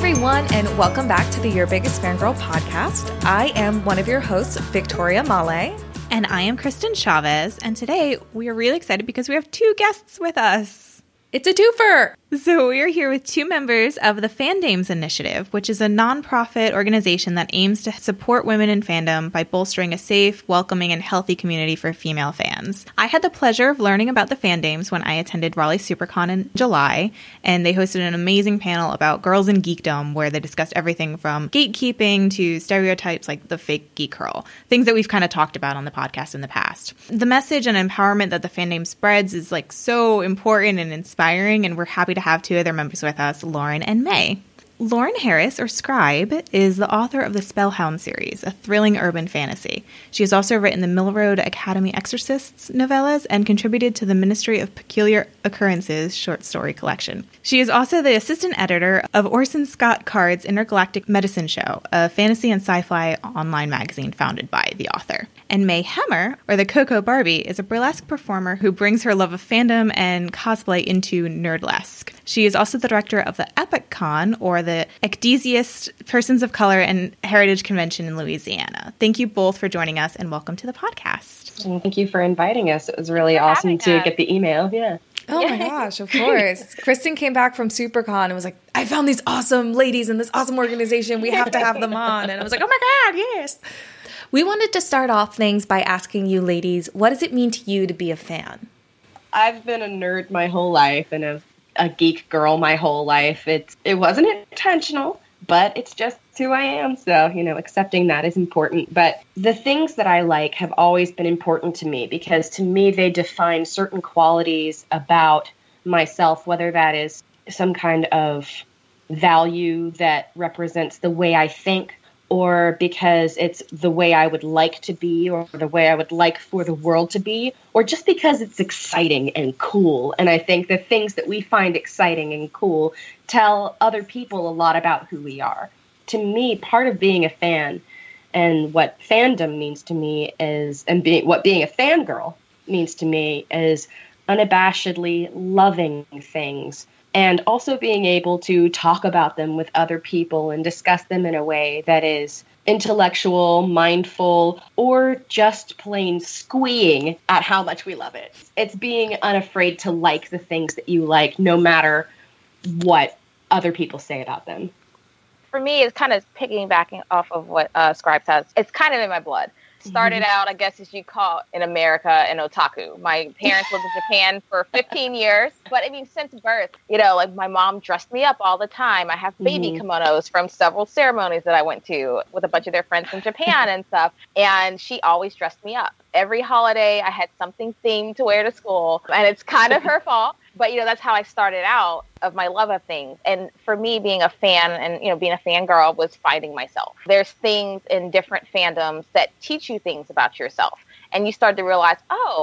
everyone, and welcome back to the Your Biggest Fangirl podcast. I am one of your hosts, Victoria Male. And I am Kristen Chavez, and today we are really excited because we have two guests with us. It's a twofer! So we are here with two members of the Fandames Initiative, which is a nonprofit organization that aims to support women in fandom by bolstering a safe, welcoming, and healthy community for female fans. I had the pleasure of learning about the Fandames when I attended Raleigh SuperCon in July, and they hosted an amazing panel about girls in geekdom where they discussed everything from gatekeeping to stereotypes like the fake geek girl, things that we've kind of talked about on the podcast in the past. The message and empowerment that the Fandame spreads is like so important and inspiring, and we're happy to have two of their members with us, Lauren and May. Lauren Harris, or Scribe, is the author of the Spellhound series, a thrilling urban fantasy. She has also written the Mill Road Academy Exorcists novellas and contributed to the Ministry of Peculiar Occurrences short story collection. She is also the assistant editor of Orson Scott Card's Intergalactic Medicine Show, a fantasy and sci-fi online magazine founded by the author. And May Hemmer, or the Coco Barbie, is a burlesque performer who brings her love of fandom and cosplay into nerdlesque. She is also the director of the Epic Con, or the Ecdesiast Persons of Color and Heritage Convention in Louisiana. Thank you both for joining us, and welcome to the podcast. Well, thank you for inviting us. It was really awesome to get the email. Yeah. Oh my gosh, of course. Kristen came back from SuperCon and was like, I found these awesome ladies in this awesome organization. We have to have them on. And I was like, oh my God, yes. We wanted to start off things by asking you ladies, what does it mean to you to be a fan? I've been a nerd my whole life and a geek girl my whole life. It wasn't intentional, but it's just who I am. So, accepting that is important. But the things that I like have always been important to me because to me, they define certain qualities about myself, whether that is some kind of value that represents the way I think, or because it's the way I would like to be or the way I would like for the world to be, or just because it's exciting and cool. And I think the things that we find exciting and cool tell other people a lot about who we are. To me, part of being a fan and what fandom means to me is, and what being a fangirl means to me is unabashedly loving things. And also being able to talk about them with other people and discuss them in a way that is intellectual, mindful, or just plain squeeing at how much we love it. It's being unafraid to like the things that you like, no matter what other people say about them. For me, it's kind of piggybacking off of what Scribe says. It's kind of in my blood. Started out, I guess, as you call it, in America, an otaku. My parents lived in Japan for 15 years. But, since birth, my mom dressed me up all the time. I have baby kimonos from several ceremonies that I went to with a bunch of their friends from Japan and stuff. And she always dressed me up. Every holiday, I had something themed to wear to school. And it's kind of her fault. But, that's how I started out of my love of things. And for me, being a fan and, being a fangirl was finding myself. There's things in different fandoms that teach you things about yourself. And you start to realize,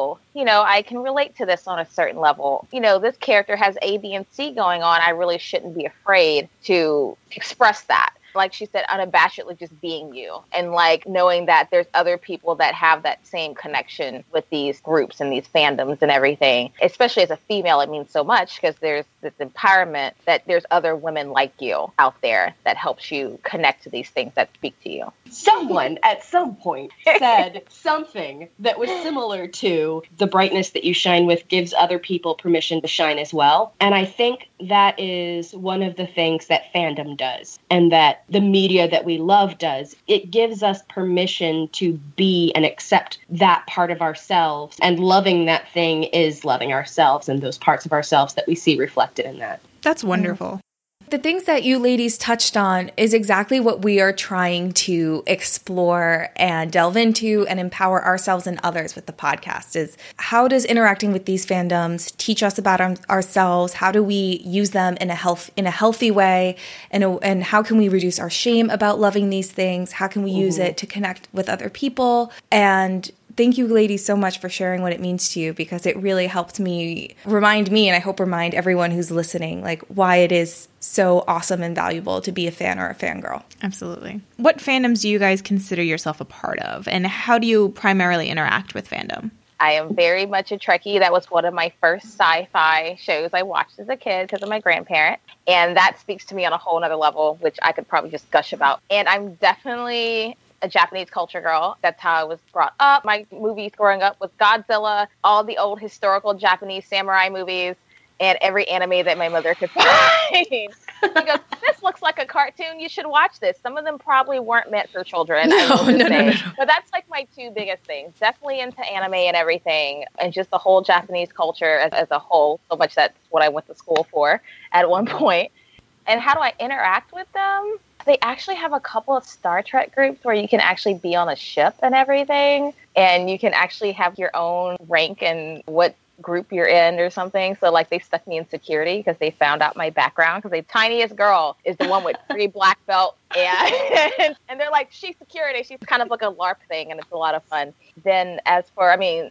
I can relate to this on a certain level. This character has A, B, and C going on. I really shouldn't be afraid to express that. Like she said, unabashedly just being you and knowing that there's other people that have that same connection with these groups and these fandoms and everything. Especially as a female, it means so much because there's this empowerment that there's other women like you out there that helps you connect to these things that speak to you. Someone at some point said something that was similar to the brightness that you shine with gives other people permission to shine as well. And I think that is one of the things that fandom does and that the media that we love does. It gives us permission to be and accept that part of ourselves, and loving that thing is loving ourselves and those parts of ourselves that we see reflected in that. That's wonderful. The things that you ladies touched on is exactly what we are trying to explore and delve into and empower ourselves and others with the podcast is how does interacting with these fandoms teach us about ourselves? How do we use them in a healthy way? And how can we reduce our shame about loving these things? How can we use it to connect with other people? And thank you, ladies, so much for sharing what it means to you, because it really helped me, remind me, and I hope remind everyone who's listening, why it is so awesome and valuable to be a fan or a fangirl. Absolutely. What fandoms do you guys consider yourself a part of, and how do you primarily interact with fandom? I am very much a Trekkie. That was one of my first sci-fi shows I watched as a kid because of my grandparent. And that speaks to me on a whole nother level, which I could probably just gush about. And I'm definitely a Japanese culture girl. That's how I was brought up. My movies growing up was Godzilla, all the old historical Japanese samurai movies, and every anime that my mother could find. She goes, this looks like a cartoon. You should watch this. Some of them probably weren't meant for children. No. But that's like my two biggest things. Definitely into anime and everything, and just the whole Japanese culture as a whole. So much that's what I went to school for at one point. And how do I interact with them? They actually have a couple of Star Trek groups where you can actually be on a ship and everything. And you can actually have your own rank and what group you're in or something. So like they stuck me in security because they found out my background, because the tiniest girl is the one with 3 black belts, and they're like, she's security. She's kind of like a LARP thing, and it's a lot of fun. Then as for, I've been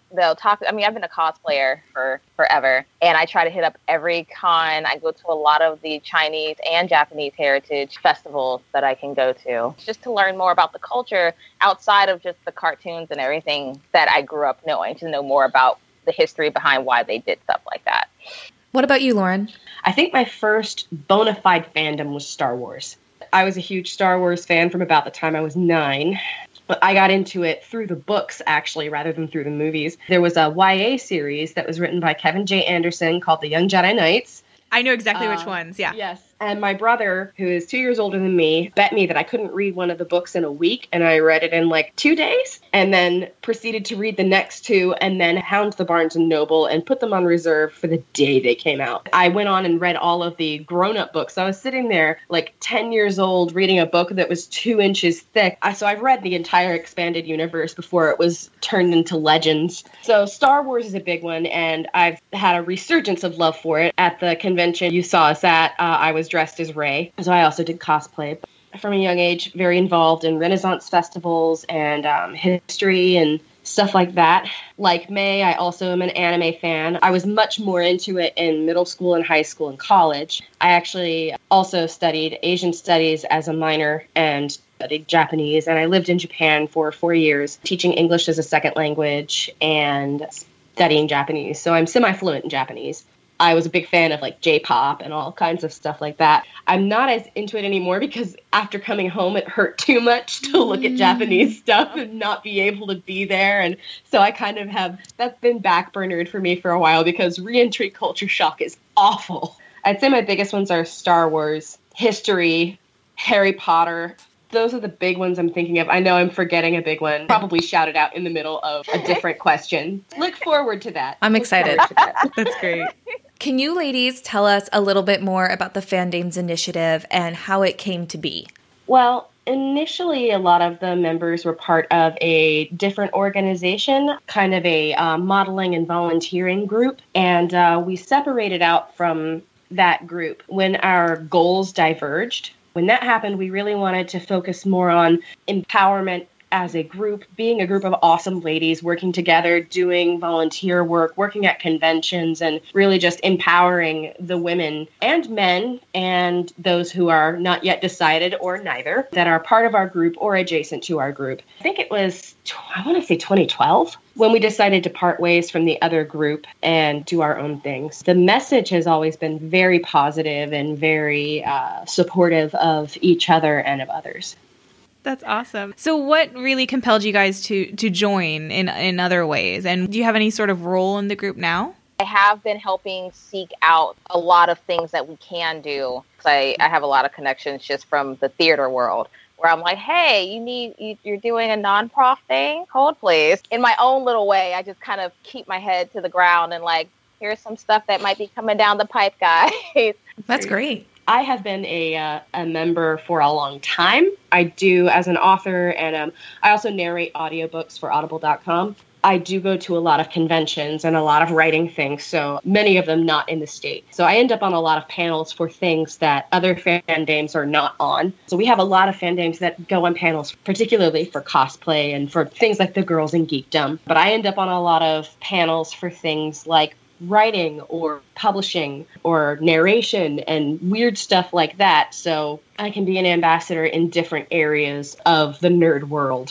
a cosplayer for forever, and I try to hit up every con. I go to a lot of the Chinese and Japanese heritage festivals that I can go to, just to learn more about the culture outside of just the cartoons and everything that I grew up knowing, to know more about the history behind why they did stuff like that. What about you, Lauren? I think my first bona fide fandom was Star Wars. I was a huge Star Wars fan from about the time I was 9. But I got into it through the books, actually, rather than through the movies. There was a YA series that was written by Kevin J. Anderson called The Young Jedi Knights. I know exactly which ones, yeah. Yes. And my brother, who is 2 years older than me, bet me that I couldn't read one of the books in a week, and I read it in like 2 days, and then proceeded to read the next 2, and then hound the Barnes & Noble and put them on reserve for the day they came out. I went on and read all of the grown-up books. I was sitting there like 10 years old reading a book that was 2 inches thick. So I've read the entire expanded universe before it was turned into legends. So Star Wars is a big one, and I've had a resurgence of love for it. At the convention you saw us at, I was dressed as Rey, so I also did cosplay. From a young age, very involved in Renaissance festivals and history and stuff like that. Like May, I also am an anime fan. I was much more into it in middle school and high school and college. I actually also studied Asian studies as a minor and studied Japanese, and I lived in Japan for 4 years, teaching English as a second language and studying Japanese. So I'm semi-fluent in Japanese. I was a big fan of like J-pop and all kinds of stuff like that. I'm not as into it anymore because after coming home, it hurt too much to look at Japanese stuff and not be able to be there. And so I kind of that's been backburnered for me for a while because re-entry culture shock is awful. I'd say my biggest ones are Star Wars, history, Harry Potter. Those are the big ones I'm thinking of. I know I'm forgetting a big one. Probably shout it out in the middle of a different question. Look forward to that. I'm excited. That's great. Can you ladies tell us a little bit more about the Fandames Initiative and how it came to be? Well, initially, a lot of the members were part of a different organization, kind of a modeling and volunteering group. And we separated out from that group when our goals diverged. When that happened, we really wanted to focus more on empowerment as a group, being a group of awesome ladies working together, doing volunteer work, working at conventions, and really just empowering the women and men and those who are not yet decided or neither that are part of our group or adjacent to our group. I think it was, I want to say 2012, when we decided to part ways from the other group and do our own things. The message has always been very positive and very supportive of each other and of others. That's awesome. So what really compelled you guys to join in other ways? And do you have any sort of role in the group now? I have been helping seek out a lot of things that we can do. I have a lot of connections just from the theater world where I'm like, hey, you're doing a non-prof thing? Hold, please. In my own little way, I just kind of keep my head to the ground and like, here's some stuff that might be coming down the pipe, guys. That's great. I have been a member for a long time. I do as an author, and I also narrate audiobooks for audible.com. I do go to a lot of conventions and a lot of writing things, so many of them not in the state. So I end up on a lot of panels for things that other fandames are not on. So we have a lot of fandames that go on panels, particularly for cosplay and for things like the Girls in Geekdom. But I end up on a lot of panels for things like writing or publishing or narration and weird stuff like that. So I can be an ambassador in different areas of the nerd world.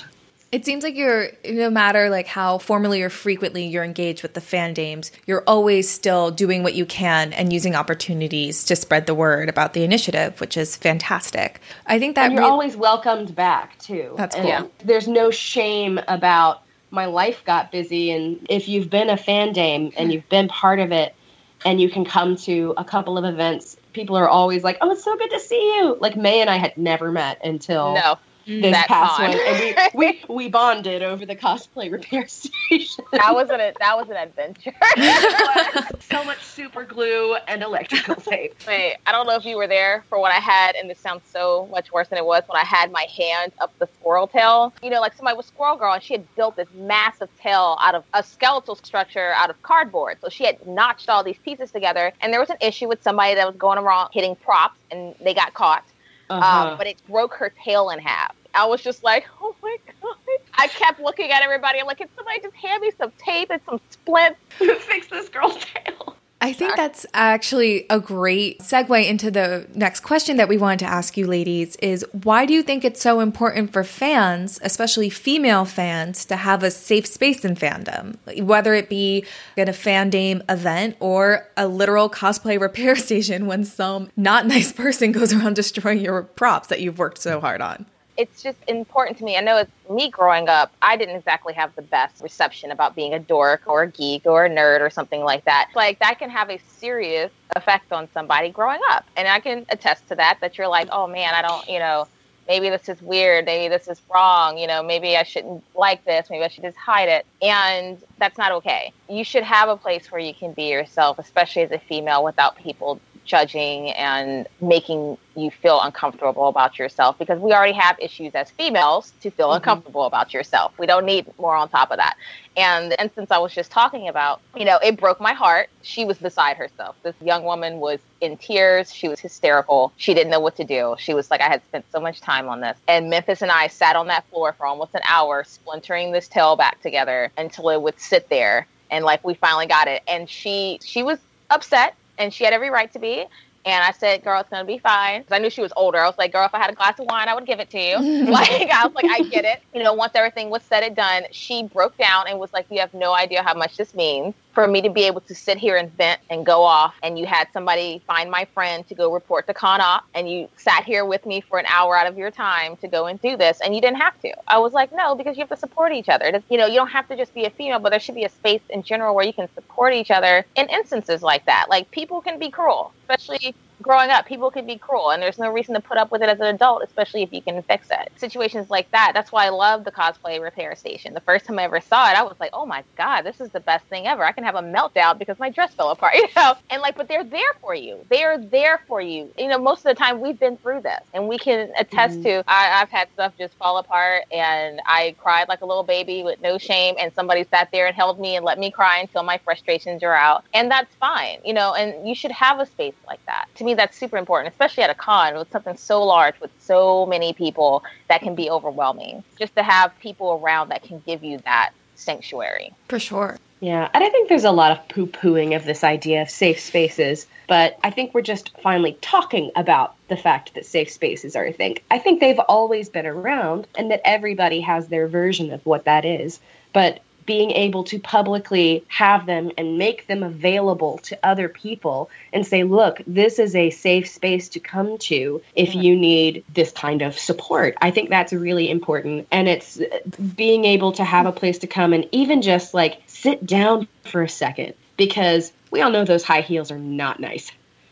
It seems like you're, no matter like how formally or frequently you're engaged with the Fandames, you're always still doing what you can and using opportunities to spread the word about the initiative, which is fantastic. I think that and you're always welcomed back too. That's cool. cool. Yeah. There's no shame about my life got busy, and if you've been a Fandame and you've been part of it, and you can come to a couple of events, people are always like, "Oh, it's so good to see you." Like May and I had never met until this past one, and we bonded over the cosplay repair station. That was an adventure. So much super glue and electrical tape. Wait, I don't know if you were there for what I had, and this sounds so much worse than it was when I had my hand up the squirrel tail. You know, like somebody was Squirrel Girl, and she had built this massive tail out of a skeletal structure out of cardboard. So she had notched all these pieces together, and there was an issue with somebody that was going around hitting props, and they got caught. But it broke her tail in half. I was just like, oh my God. I kept looking at everybody. I'm like, can somebody just hand me some tape and some splints to fix this girl's tail? I think that's actually a great segue into the next question that we wanted to ask you ladies is, why do you think it's so important for fans, especially female fans, to have a safe space in fandom? Whether it be at a Fandame event or a literal cosplay repair station when some not nice person goes around destroying your props that you've worked so hard on. It's just important to me. I know it's me growing up. I didn't exactly have the best reception about being a dork or a geek or a nerd or something like that. Like that can have a serious effect on somebody growing up. And I can attest to that you're like, oh man, I don't, maybe this is weird. Maybe this is wrong. Maybe I shouldn't like this. Maybe I should just hide it. And that's not okay. You should have a place where you can be yourself, especially as a female, without people judging and making you feel uncomfortable about yourself, because we already have issues as females to feel uncomfortable about yourself. We don't need more on top of that. And the instance I was just talking about, it broke my heart. She was beside herself. This young woman was in tears. She was hysterical. She didn't know what to do. She was like, I had spent so much time on this. And Memphis and I sat on that floor for almost an hour, splintering this tail back together until it would sit there. And like, we finally got it. And she was upset. And she had every right to be. And I said, girl, it's going to be fine. Because I knew she was older. I was like, girl, if I had a glass of wine, I would give it to you. I was like, I get it. Once everything was said and done, she broke down and was like, you have no idea how much this means for me to be able to sit here and vent and go off. And you had somebody find my friend to go report to Con-Op. And you sat here with me for an hour out of your time to go and do this. And you didn't have to. I was like, no, because you have to support each other. You don't have to just be a female, but there should be a space in general where you can support each other in instances like that. Like, people can be cruel, especially growing up. People can be cruel, and there's no reason to put up with it as an adult, especially if you can fix it. Situations like that. That's why I love the cosplay repair station. The first time I ever saw it, I was like, oh my God, this is the best thing ever. I can have a meltdown because my dress fell apart, And but they're there for you. They are there for you. Most of the time we've been through this, and we can attest to, I've had stuff just fall apart, and I cried like a little baby with no shame, and somebody sat there and held me and let me cry until my frustrations are out. And that's fine, and you should have a space like that. To me, that's super important, especially at a con with something so large with so many people that can be overwhelming. Just to have people around that can give you that sanctuary. For sure. Yeah, and I think there's a lot of poo-pooing of this idea of safe spaces, but I think we're just finally talking about the fact that safe spaces are a thing. I think they've always been around, and that everybody has their version of what that is, but being able to publicly have them and make them available to other people and say, look, this is a safe space to come to if you need this kind of support. I think that's really important. And it's being able to have a place to come and even just like sit down for a second, because we all know those high heels are not nice.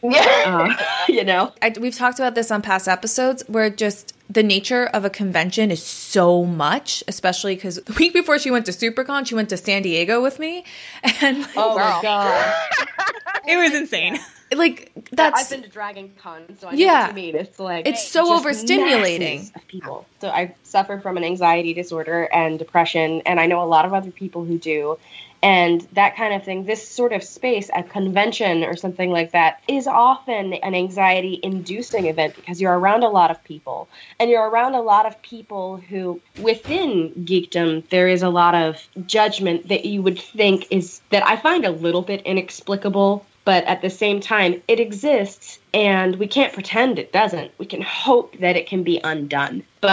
Yeah. We've talked about this on past episodes where just the nature of a convention is so much, especially because the week before she went to SuperCon, she went to San Diego with me. And oh my God. It was insane. Like, that's... I've been to Dragon Con, so I know what you mean. It's like... It's so overstimulating. Of people. So I suffer from an anxiety disorder and depression, and I know a lot of other people who do. And that kind of thing, this sort of space, a convention or something like that, is often an anxiety-inducing event because you're around a lot of people. And you're around a lot of people who, within geekdom, there is a lot of judgment that you would think is, that I find a little bit inexplicable. But at the same time, it exists, and we can't pretend it doesn't. We can hope that it can be undone. But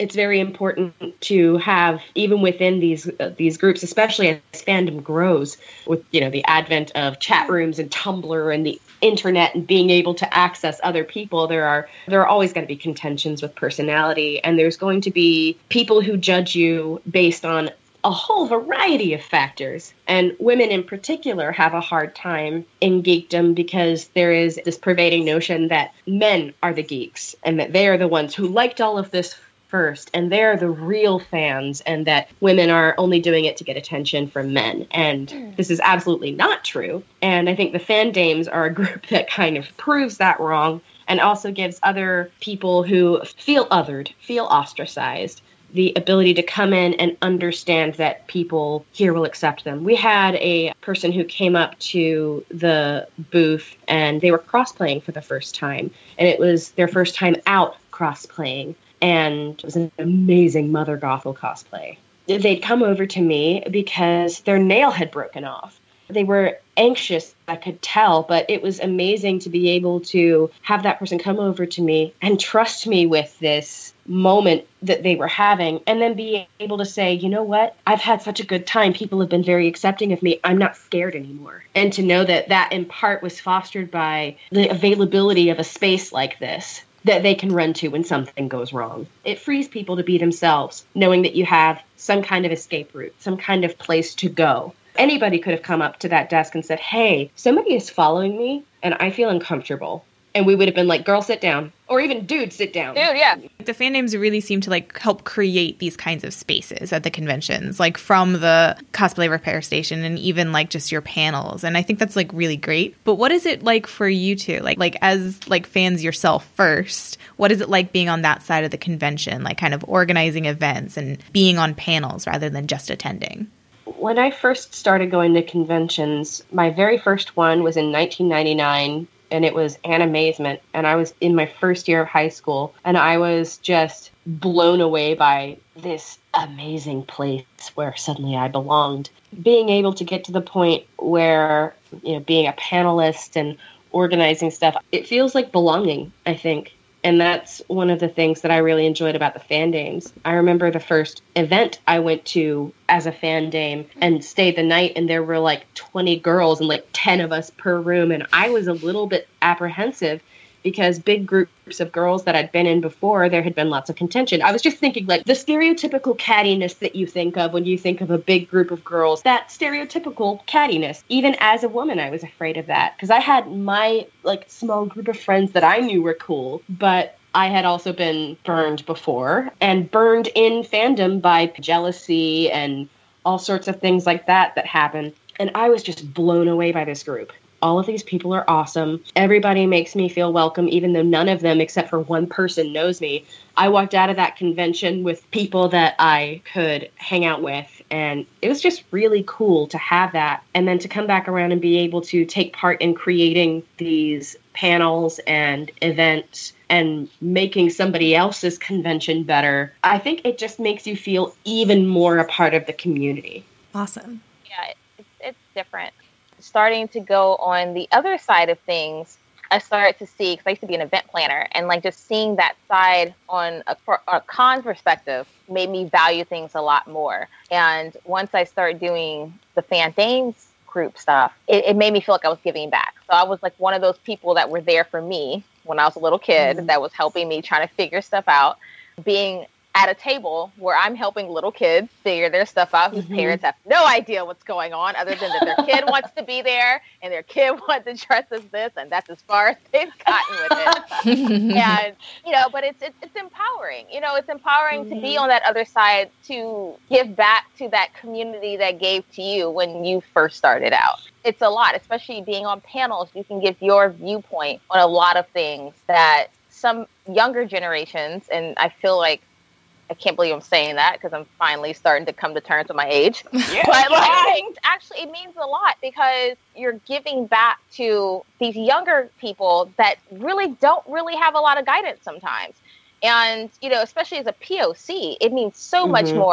it's very important to have, even within these groups, especially as fandom grows with, the advent of chat rooms and Tumblr and the internet and being able to access other people, there are always going to be contentions with personality, and there's going to be people who judge you based on a whole variety of factors. And women in particular have a hard time in geekdom because there is this pervading notion that men are the geeks and that they are the ones who liked all of this first and they're the real fans, and that women are only doing it to get attention from men. And this is absolutely not true. And I think the Fandames are a group that kind of proves that wrong, and also gives other people who feel othered, feel ostracized, the ability to come in and understand that people here will accept them. We had a person who came up to the booth and they were cross-playing for the first time. And it was their first time out cross-playing. And it was an amazing Mother Gothel cosplay. They'd come over to me because their nail had broken off. They were anxious, I could tell, but it was amazing to be able to have that person come over to me and trust me with this moment that they were having, and then be able to say, you know what, I've had such a good time. People have been very accepting of me. I'm not scared anymore. And to know that that in part was fostered by the availability of a space like this that they can run to when something goes wrong. It frees people to be themselves, knowing that you have some kind of escape route, some kind of place to go. Anybody could have come up to that desk and said, hey, somebody is following me and I feel uncomfortable. And we would have been like, girl, sit down. Or even, dude, sit down. Dude, yeah. The Fandames really seem to help create these kinds of spaces at the conventions, from the cosplay repair station and even just your panels. And I think that's really great. But what is it like for you two? As fans yourself first, what is it like being on that side of the convention, kind of organizing events and being on panels rather than just attending? When I first started going to conventions, my very first one was in 1999. And it was Animazement, and I was in my first year of high school, and I was just blown away by this amazing place where suddenly I belonged. Being able to get to the point where, being a panelist and organizing stuff, it feels like belonging, I think. And that's one of the things that I really enjoyed about the Fandames. I remember the first event I went to as a Fandame and stayed the night, and there were 20 girls and 10 of us per room. And I was a little bit apprehensive because big groups of girls that I'd been in before, there had been lots of contention. I was just thinking the stereotypical cattiness that you think of when you think of a big group of girls, that stereotypical cattiness. Even as a woman, I was afraid of that because I had my small group of friends that I knew were cool, but I had also been burned before and burned in fandom by jealousy and all sorts of things like that happened. And I was just blown away by this group. All of these people are awesome. Everybody makes me feel welcome, even though none of them, except for one person, knows me. I walked out of that convention with people that I could hang out with, and it was just really cool to have that. And then to come back around and be able to take part in creating these panels and events and making somebody else's convention better, I think it just makes you feel even more a part of the community. Awesome. Yeah, it's different. Starting to go on the other side of things, I started to see, because I used to be an event planner, and just seeing that side on a con perspective made me value things a lot more. And once I started doing the Fandames group stuff, it made me feel like I was giving back. So I was one of those people that were there for me when I was a little kid, that was helping me trying to figure stuff out, being at a table where I'm helping little kids figure their stuff out whose parents have no idea what's going on other than that their kid wants to be there and their kid wants to dress as this, and that's as far as they've gotten with it. And, but it's empowering. It's empowering to be on that other side, to give back to that community that gave to you when you first started out. It's a lot, especially being on panels. You can give your viewpoint on a lot of things that some younger generations, and I feel like I can't believe I'm saying that because I'm finally starting to come to terms with my age. Yeah. But actually, it means a lot because you're giving back to these younger people that really don't really have a lot of guidance sometimes. And, especially as a POC, it means so much more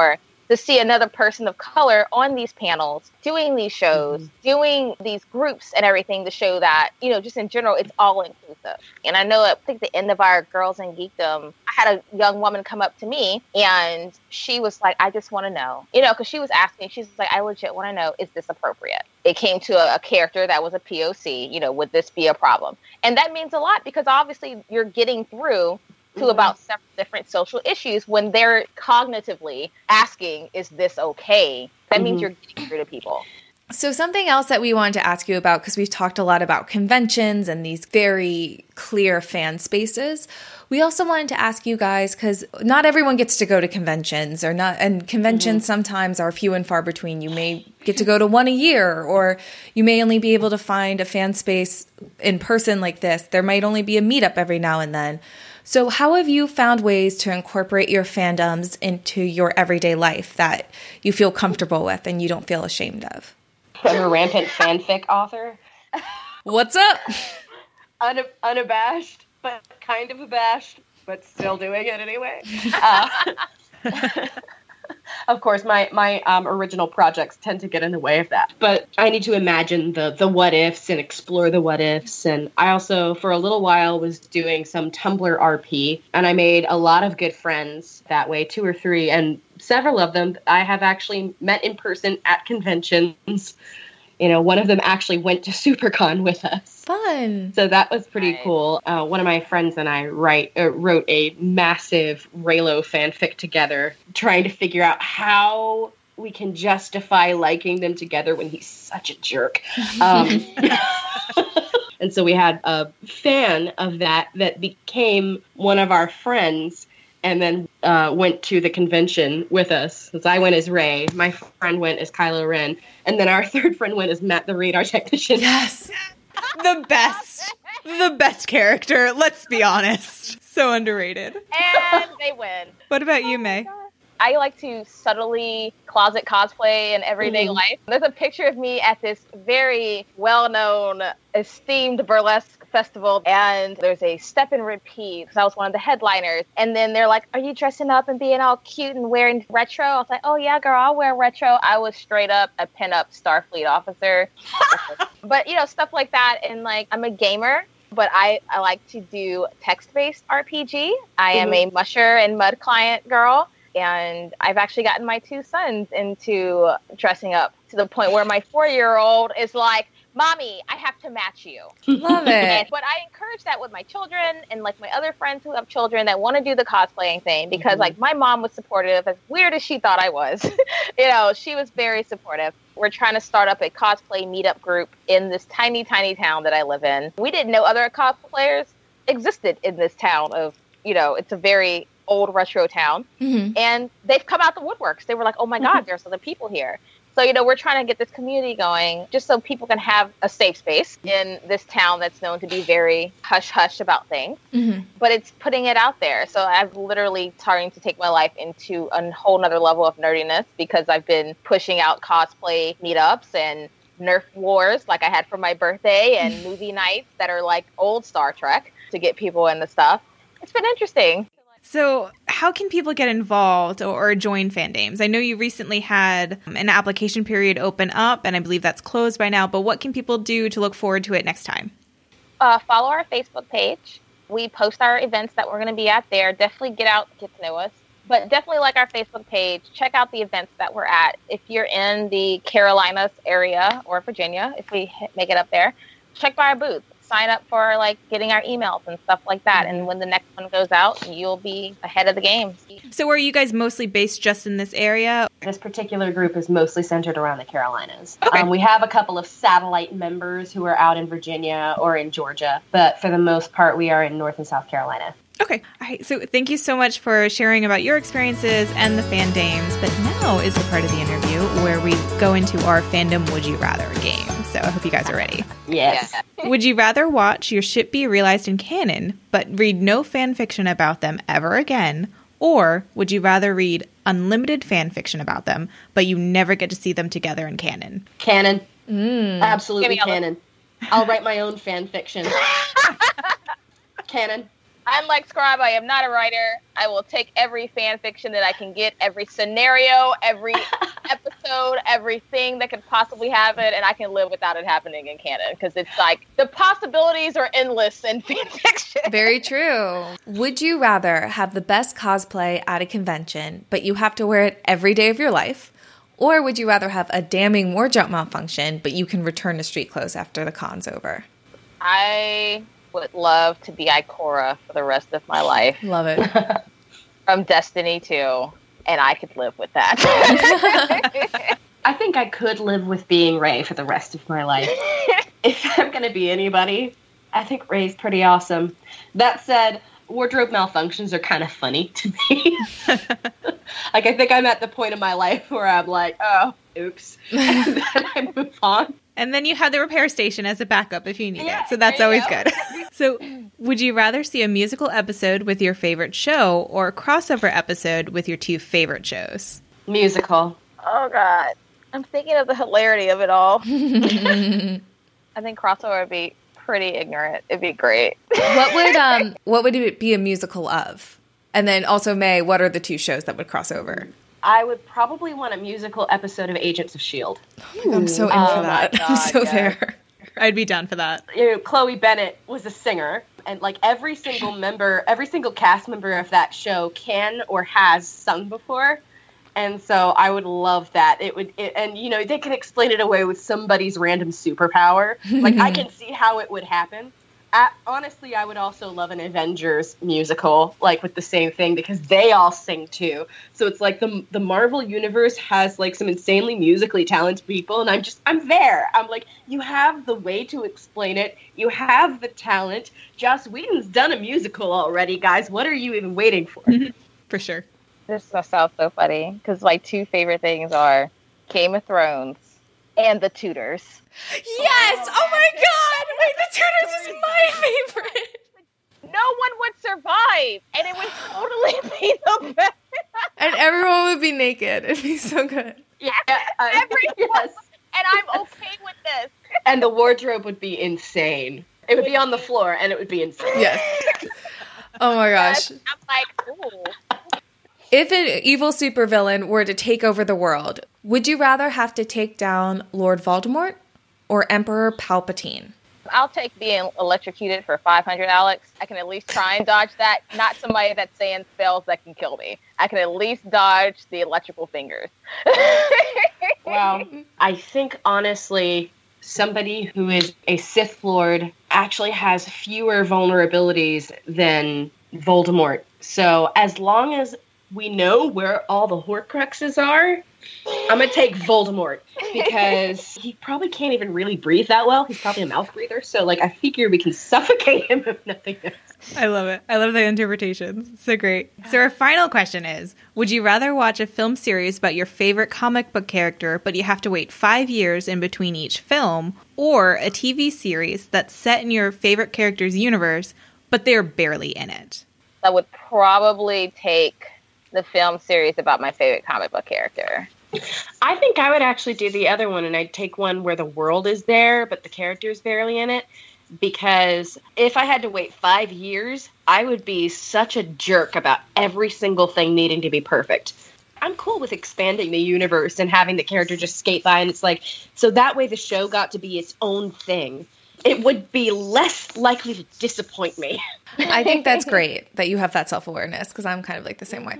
to see another person of color on these panels, doing these shows, doing these groups and everything to show that, you know, just in general, it's all inclusive. And I know at the end of our Girls in Geekdom, I had a young woman come up to me and she was like, I just want to know, you know, because she was asking, she's like, I legit want to know, is this appropriate? It came to a character that was a POC, you know, would this be a problem? And that means a lot because obviously you're getting through to about several different social issues when they're cognitively asking, is this okay? That means you're getting through to people. So something else that we wanted to ask you about, because we've talked a lot about conventions and these very clear fan spaces, we also wanted to ask you guys, because not everyone gets to go to conventions, or not, and conventions sometimes are few and far between. You may get to go to one a year, or you may only be able to find a fan space in person like this. There might only be a meetup every now and then. So how have you found ways to incorporate your fandoms into your everyday life that you feel comfortable with and you don't feel ashamed of? I'm a rampant fanfic author. What's up? Unabashed, but kind of abashed, but still doing it anyway. Of course, my original projects tend to get in the way of that. But I need to imagine the what ifs and explore the what ifs. And I also, for a little while, was doing some Tumblr RP. And I made a lot of good friends that way, 2 or 3. And several of them I have actually met in person at conventions. You know, one of them actually went to SuperCon with us. Fun. So that was pretty cool. One of my friends and I wrote a massive Reylo fanfic together, trying to figure out how we can justify liking them together when he's such a jerk. And so we had a fan of that became one of our friends, and then went to the convention with us. So I went as Rey, my friend went as Kylo Ren, and then our third friend went as Matt the radar technician. Yes. The best character, let's be honest. So underrated. And they win. What about you, May? I like to subtly closet cosplay in everyday life. There's a picture of me at this very well-known, esteemed burlesque festival, and there's a step and repeat because I was one of the headliners. And then they're like, are you dressing up and being all cute and wearing retro? I was like, oh yeah, girl, I'll wear retro. I was straight up a pinup Starfleet officer. But, you know, stuff like that. And like, I'm a gamer, but I like to do text-based RPG. I am a Musher and Mud client girl. And I've actually gotten my 2 sons into dressing up to the point where my 4-year-old is like, Mommy, I have to match you. Love it. But I encourage that with my children and like my other friends who have children that want to do the cosplaying thing because like my mom was supportive, as weird as she thought I was. You know, she was very supportive. We're trying to start up a cosplay meetup group in this tiny, tiny town that I live in. We didn't know other cosplayers existed in this town of, you know, it's a very old retro town. And they've come out the woodworks. They were like, oh my God, there's other people here. So, you know, we're trying to get this community going just so people can have a safe space in this town that's known to be very hush-hush about things. But it's putting it out there. So I've literally starting to take my life into a whole nother level of nerdiness because I've been pushing out cosplay meetups and Nerf wars like I had for my birthday and movie nights that are like old Star Trek to get people into stuff. It's been interesting. So how can people get involved or join Fandames? I know you recently had an application period open up, and I believe that's closed by now, but what can people do to look forward to it next time? Follow our Facebook page. We post our events that we're going to be at there. Definitely get out, get to know us. But definitely like our Facebook page. Check out the events that we're at. If you're in the Carolinas area or Virginia, if we make it up there, check by our booth. Sign up for like getting our emails and stuff like that. And when the next one goes out, you'll be ahead of the game. So are you guys mostly based just in this area? This particular group is mostly centered around the Carolinas. Okay. We have a couple of satellite members who are out in Virginia or in Georgia, but for the most part, we are in North and South Carolina. Okay. All right. So thank you so much for sharing about your experiences and the Fandames. But now is the part of the interview where we go into our Fandom Would You Rather game. So I hope you guys are ready. Yes. Would you rather watch your ship be realized in canon, but read no fan fiction about them ever again? Or would you rather read unlimited fan fiction about them, but you never get to see them together in canon? Canon. Absolutely canon. I'll write my own fan fiction. Canon. Unlike Scribe, I am not a writer. I will take every fan fiction that I can get, every scenario, every episode, everything that could possibly happen, and I can live without it happening in canon, because it's like the possibilities are endless in fan fiction. Very true. Would you rather have the best cosplay at a convention, but you have to wear it every day of your life? Or would you rather have a damning wardrobe malfunction, but you can return to street clothes after the con's over? I would love to be Ikora for the rest of my life. Love it. From Destiny 2, and I could live with that. I think I could live with being Rey for the rest of my life. If I'm going to be anybody, I think Rey's pretty awesome. That said, wardrobe malfunctions are kind of funny to me. Like, I think I'm at the point in my life where I'm like, oh, oops. And then I move on. And then you have the repair station as a backup if you need it. So that's always good. So would you rather see a musical episode with your favorite show or a crossover episode with your two favorite shows? Musical. Oh, God. I'm thinking of the hilarity of it all. I think crossover would be pretty ignorant. It'd be great. What would it be a musical of? And then also, May, what are the two shows that would cross over? I would probably want a musical episode of Agents of S.H.I.E.L.D. I'm so in for that. God, I'm so yes. there. I'd be down for that. You know, Chloe Bennett was a singer, and like every single cast member of that show can or has sung before. And so I would love that. And you know, they can explain it away with somebody's random superpower. Like, I can see how it would happen. Honestly, I would also love an Avengers musical, like with the same thing, because they all sing too. So it's like the Marvel universe has like some insanely musically talented people, and I'm there. I'm like, you have the way to explain it. You have the talent. Joss Whedon's done a musical already, guys. What are you even waiting for? For sure. This sounds so funny, because my two favorite things are Game of Thrones and The Tudors. Yes! Oh my God! Wait, The Tudors is my favorite. No one would survive, and it would totally be the best. And everyone would be naked. It'd be so good. Yeah, Everyone. yes. And I'm okay with this. And the wardrobe would be insane. It would be on the floor, and it would be insane. Yes. Oh my gosh. I'm like, ooh. If an evil supervillain were to take over the world, would you rather have to take down Lord Voldemort or Emperor Palpatine? I'll take being electrocuted for 500, Alex. I can at least try and dodge that. Not somebody that's saying spells that can kill me. I can at least dodge the electrical fingers. Well, I think, honestly, somebody who is a Sith Lord actually has fewer vulnerabilities than Voldemort. So as long as we know where all the Horcruxes are, I'm going to take Voldemort, because he probably can't even really breathe that well. He's probably a mouth breather. So, like, I figure we can suffocate him if nothing else. I love it. I love the interpretations. So great. So our final question is, would you rather watch a film series about your favorite comic book character, but you have to wait 5 years in between each film, or a TV series that's set in your favorite character's universe, but they're barely in it? I would probably take the film series about my favorite comic book character. I think I would actually do the other one, and I'd take one where the world is there, but the character's barely in it. Because if I had to wait 5 years, I would be such a jerk about every single thing needing to be perfect. I'm cool with expanding the universe and having the character just skate by, and it's like, so that way the show got to be its own thing. It would be less likely to disappoint me. I think that's great that you have that self-awareness, because I'm kind of like the same way.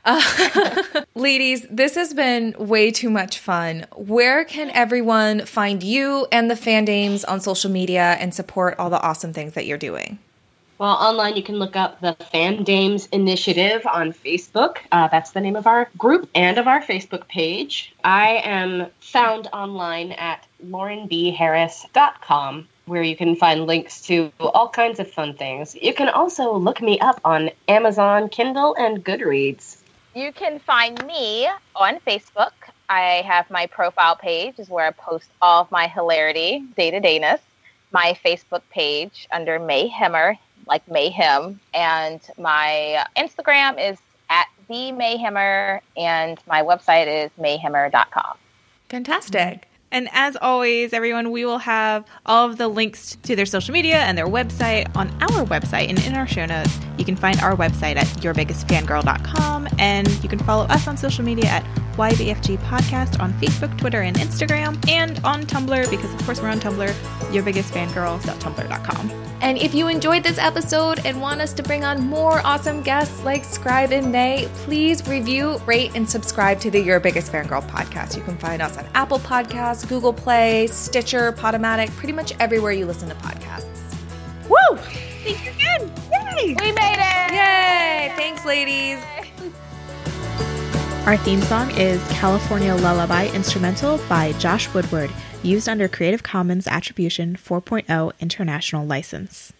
Ladies, this has been way too much fun. Where can everyone find you and the Fandames on social media and support all the awesome things that you're doing? Well, online you can look up the Fandames Initiative on Facebook. That's the name of our group and of our Facebook page. I am found online at laurenbharris.com, where you can find links to all kinds of fun things. You can also look me up on Amazon, Kindle, and Goodreads. You can find me on Facebook. I have my profile page is where I post all of my hilarity, day-to-dayness. My Facebook page under Mayhemmer, like mayhem, and my Instagram is at the Mayhemmer, and my website is mayhemmer.com. Fantastic. And as always, everyone, we will have all of the links to their social media and their website on our website and in our show notes. You can find our website at yourbiggestfangirl.com, and you can follow us on social media at YBFG Podcast on Facebook, Twitter, and Instagram, and on Tumblr, because of course we're on Tumblr, yourbiggestfangirl.tumblr.com. And if you enjoyed this episode and want us to bring on more awesome guests like Scribe and May, please review, rate, and subscribe to the Your Biggest Fangirl podcast. You can find us on Apple Podcasts, Google Play, Stitcher, Podomatic, pretty much everywhere you listen to podcasts. Woo! Thank you again! Yay! We made it! Yay! Thanks, ladies. Our theme song is California Lullaby Instrumental by Josh Woodward, used under Creative Commons Attribution 4.0 International License.